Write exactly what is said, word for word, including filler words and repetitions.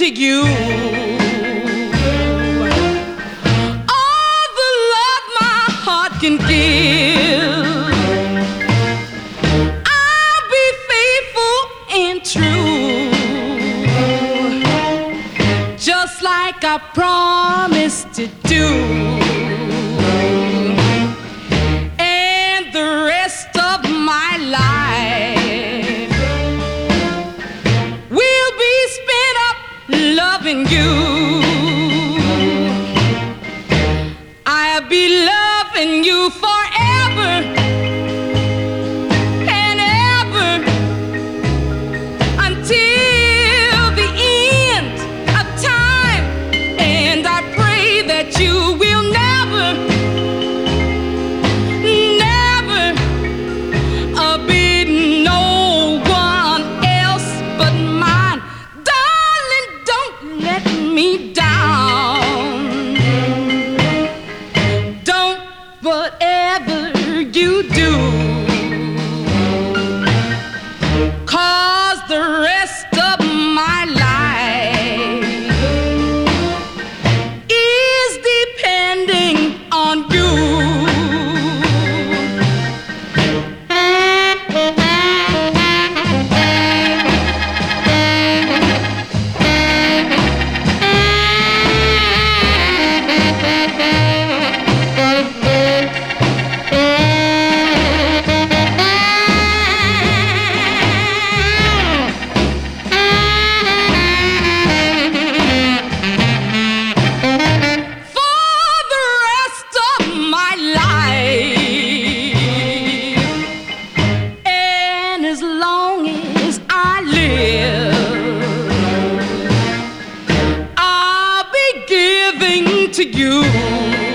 you. All the love my heart can give, I'll be faithful and true, just like I promised to do. And the rest of my life will be spent up loving you. I'll be loving you forever and ever until the end of time. And I pray that you will never, never uh, be no one else but mine. Darling, don't let me down. Don't, whatever you do, 'cause the rest of my life is depending on you. For the rest of my life, and as long as I live, I'll be giving to you